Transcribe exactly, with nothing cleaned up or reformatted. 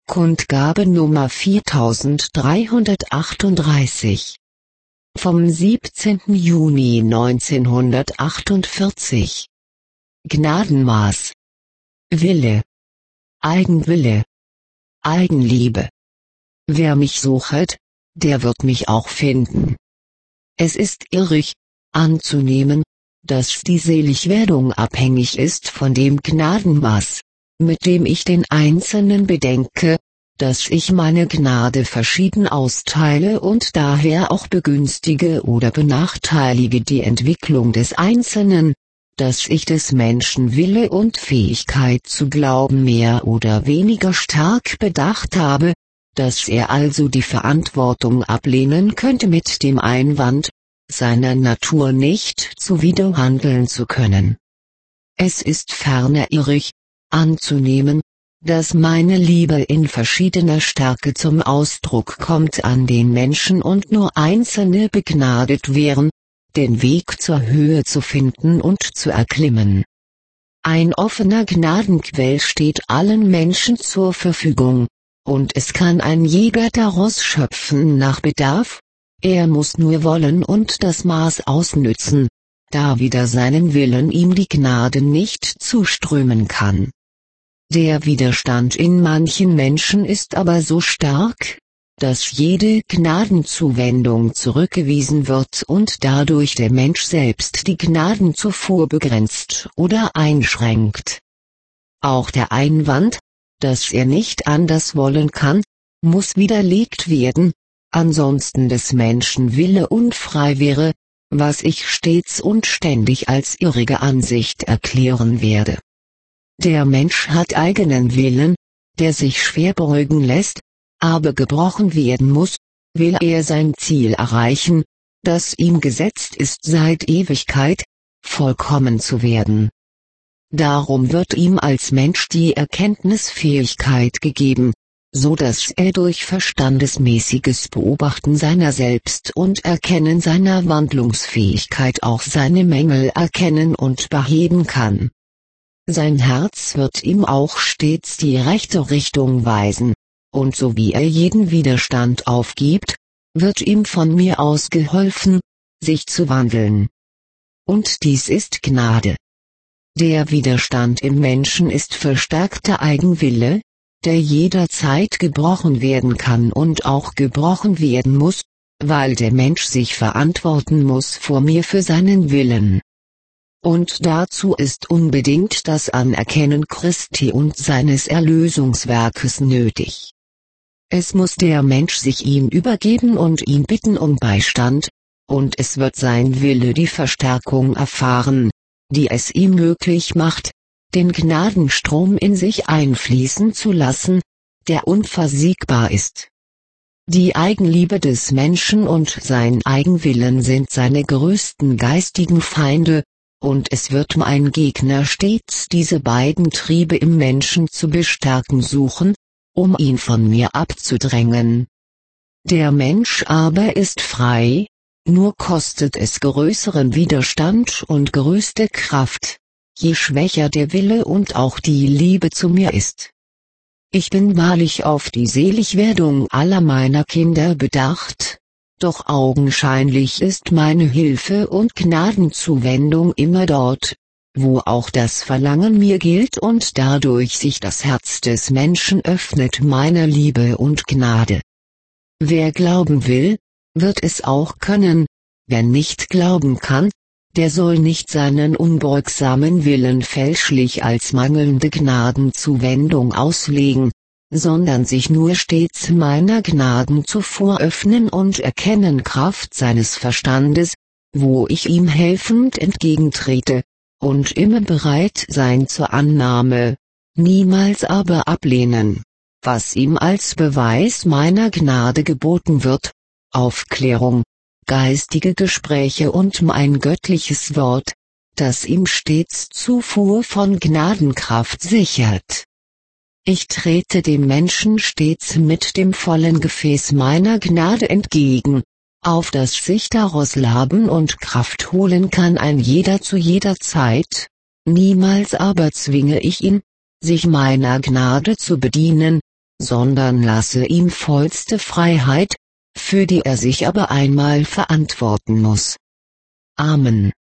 Kundgabe Nummer viertausenddreihundertachtunddreißig. Vom siebzehnten Juni neunzehnhundertachtundvierzig. Gnadenmaß. Wille. Eigenwille. Eigenliebe. Wer mich suchet, der wird mich auch finden. Es ist irrig, anzunehmen, dass die Seligwerdung abhängig ist von dem Gnadenmaß, mit dem ich den Einzelnen bedenke, dass ich meine Gnade verschieden austeile und daher auch begünstige oder benachteilige die Entwicklung des Einzelnen, dass ich des Menschen Wille und Fähigkeit zu glauben mehr oder weniger stark bedacht habe, dass er also die Verantwortung ablehnen könnte mit dem Einwand, seiner Natur nicht zuwider handeln zu können. Es ist ferner irrig, anzunehmen, dass meine Liebe in verschiedener Stärke zum Ausdruck kommt an den Menschen und nur Einzelne begnadet wären, den Weg zur Höhe zu finden und zu erklimmen. Ein offener Gnadenquell steht allen Menschen zur Verfügung, und es kann ein jeder daraus schöpfen nach Bedarf, er muss nur wollen und das Maß ausnützen, da wider seinen Willen ihm die Gnade nicht zuströmen kann. Der Widerstand in manchen Menschen ist aber so stark, dass jede Gnadenzuwendung zurückgewiesen wird und dadurch der Mensch selbst die Gnadenzufuhr begrenzt oder einschränkt. Auch der Einwand, dass er nicht anders wollen kann, muss widerlegt werden, ansonsten des Menschen Wille unfrei wäre, was ich stets und ständig als irrige Ansicht erklären werde. Der Mensch hat eigenen Willen, der sich schwer beugen lässt, aber gebrochen werden muss, will er sein Ziel erreichen, das ihm gesetzt ist seit Ewigkeit, vollkommen zu werden. Darum wird ihm als Mensch die Erkenntnisfähigkeit gegeben, so dass er durch verstandesmäßiges Beobachten seiner selbst und Erkennen seiner Wandlungsfähigkeit auch seine Mängel erkennen und beheben kann. Sein Herz wird ihm auch stets die rechte Richtung weisen, und so wie er jeden Widerstand aufgibt, wird ihm von mir aus geholfen, sich zu wandeln. Und dies ist Gnade. Der Widerstand im Menschen ist verstärkter Eigenwille, der jederzeit gebrochen werden kann und auch gebrochen werden muss, weil der Mensch sich verantworten muss vor mir für seinen Willen. Und dazu ist unbedingt das Anerkennen Christi und seines Erlösungswerkes nötig. Es muss der Mensch sich ihm übergeben und ihn bitten um Beistand, und es wird sein Wille die Verstärkung erfahren, die es ihm möglich macht, den Gnadenstrom in sich einfließen zu lassen, der unversiegbar ist. Die Eigenliebe des Menschen und sein Eigenwillen sind seine größten geistigen Feinde, und es wird mein Gegner stets diese beiden Triebe im Menschen zu bestärken suchen, um ihn von mir abzudrängen. Der Mensch aber ist frei, nur kostet es größeren Widerstand und größte Kraft, je schwächer der Wille und auch die Liebe zu mir ist. Ich bin wahrlich auf die Seligwerdung aller meiner Kinder bedacht, doch augenscheinlich ist meine Hilfe und Gnadenzuwendung immer dort, wo auch das Verlangen mir gilt und dadurch sich das Herz des Menschen öffnet meiner Liebe und Gnade. Wer glauben will, wird es auch können, wer nicht glauben kann, der soll nicht seinen unbeugsamen Willen fälschlich als mangelnde Gnadenzuwendung auslegen, sondern sich nur stets meiner Gnadenzufuhr öffnen und erkennen Kraft seines Verstandes, wo ich ihm helfend entgegentrete, und immer bereit sein zur Annahme, niemals aber ablehnen, was ihm als Beweis meiner Gnade geboten wird, Aufklärung, geistige Gespräche und mein göttliches Wort, das ihm stets Zufuhr von Gnadenkraft sichert. Ich trete dem Menschen stets mit dem vollen Gefäß meiner Gnade entgegen, auf das sich daraus laben und Kraft holen kann ein jeder zu jeder Zeit, niemals aber zwinge ich ihn, sich meiner Gnade zu bedienen, sondern lasse ihm vollste Freiheit, für die er sich aber einmal verantworten muss. Amen.